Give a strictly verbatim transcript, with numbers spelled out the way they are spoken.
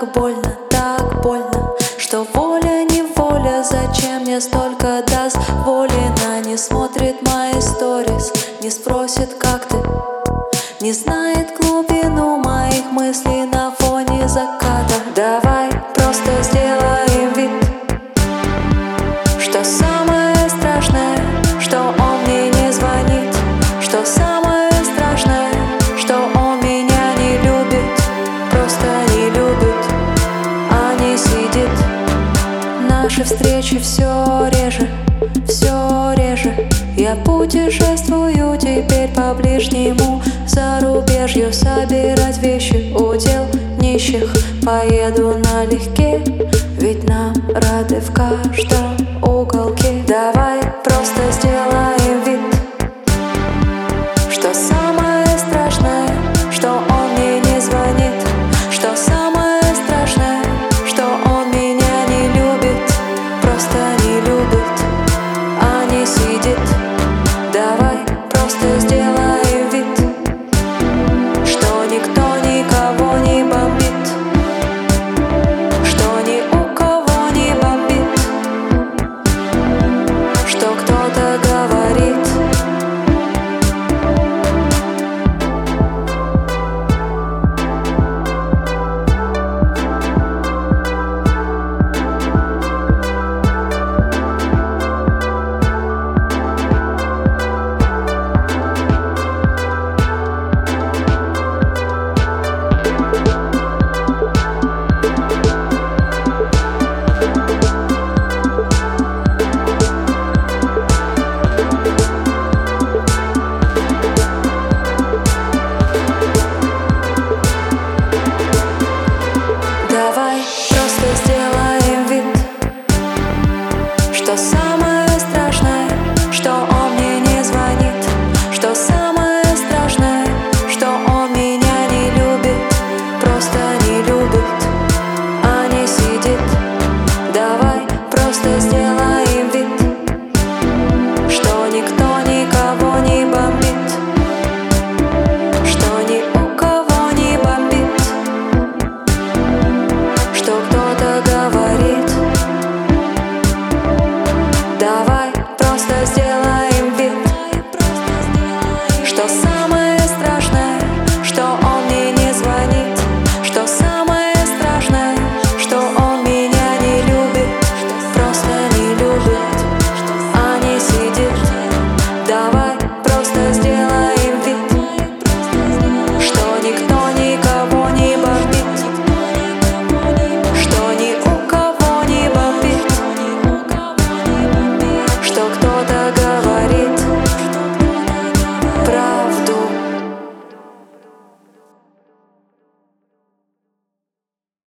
так больно, так больно, что воля-неволя, зачем мне столько дозволено? Не смотрит мои сторис, не спросит, как ты, не знает глубину моих мыслей на фоне заката. Давай просто сделаем вид, что самое страшное, что он мне не звонит, что самое страшное, что он меня не любит, просто не любит, а не сидит. Наши встречи все реже, все реже. Я путешествую теперь по ближнему зарубежью, собирать вещи, удел нищих. Поеду налегке, ведь нам рады в каждом уголке. Давай просто сделаем вид, что сам